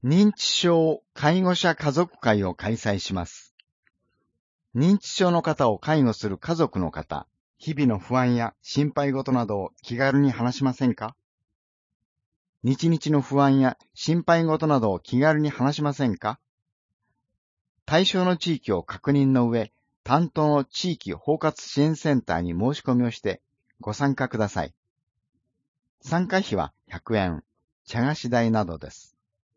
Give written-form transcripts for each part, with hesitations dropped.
認知症介護者家族会を開催します。認知症の方を介護する家族の方、日々の不安や心配事などを気軽に話しませんか？日々の不安や心配事などを気軽に話しませんか？対象の地域を確認の上、担当の地域包括支援センターに申し込みをしてご参加ください。参加費は100円、茶菓子代などです。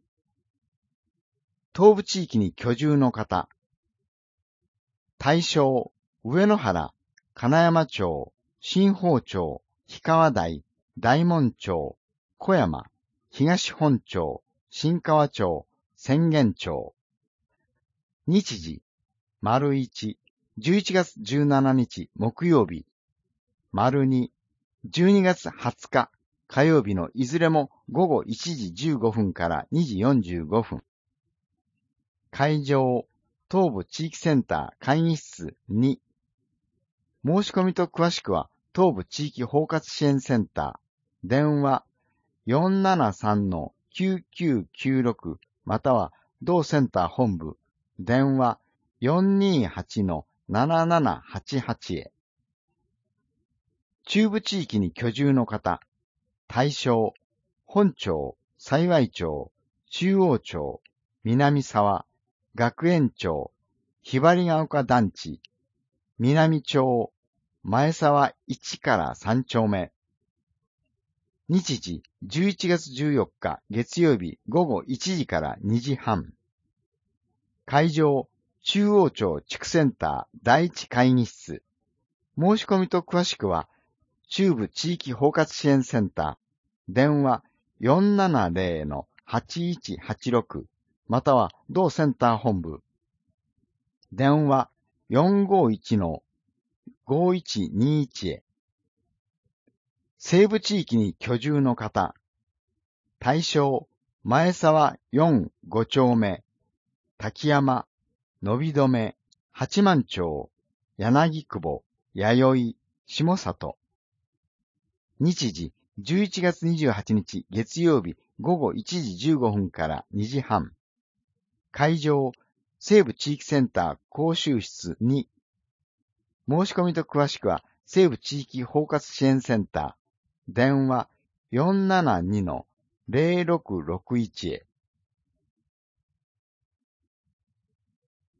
東部地域に居住の方、大正、上野原、金山町、新宝町、氷川台、大門町、小山、東本町、新川町、浅間町。日時、1、11月17日木曜日、2、12月20日火曜日のいずれも午後1時15分から2時45分。会場、東部地域センター会議室2。申し込みと詳しくは、東部地域包括支援センター、電話 473-9996 または同センター本部、電話 428-7788 へ。中部地域に居住の方、大正、本町、幸町、中央町、南沢、学園町、ひばりが丘団地、南町、前沢1から3丁目。日時、11月14日月曜日午後1時から2時半。会場、中央町地区センター第一会議室。申し込みと詳しくは、中部地域包括支援センター、電話 470-8186 または同センター本部、電話 451-5121 へ。西部地域に居住の方、大正、前沢4、5丁目、滝山、伸び止め、八幡町、柳久保、弥生、下里。日時、11月28日月曜日午後1時15分から2時半。会場、西部地域センター講習室2。申し込みと詳しくは、西部地域包括支援センター、電話 472-0661 へ。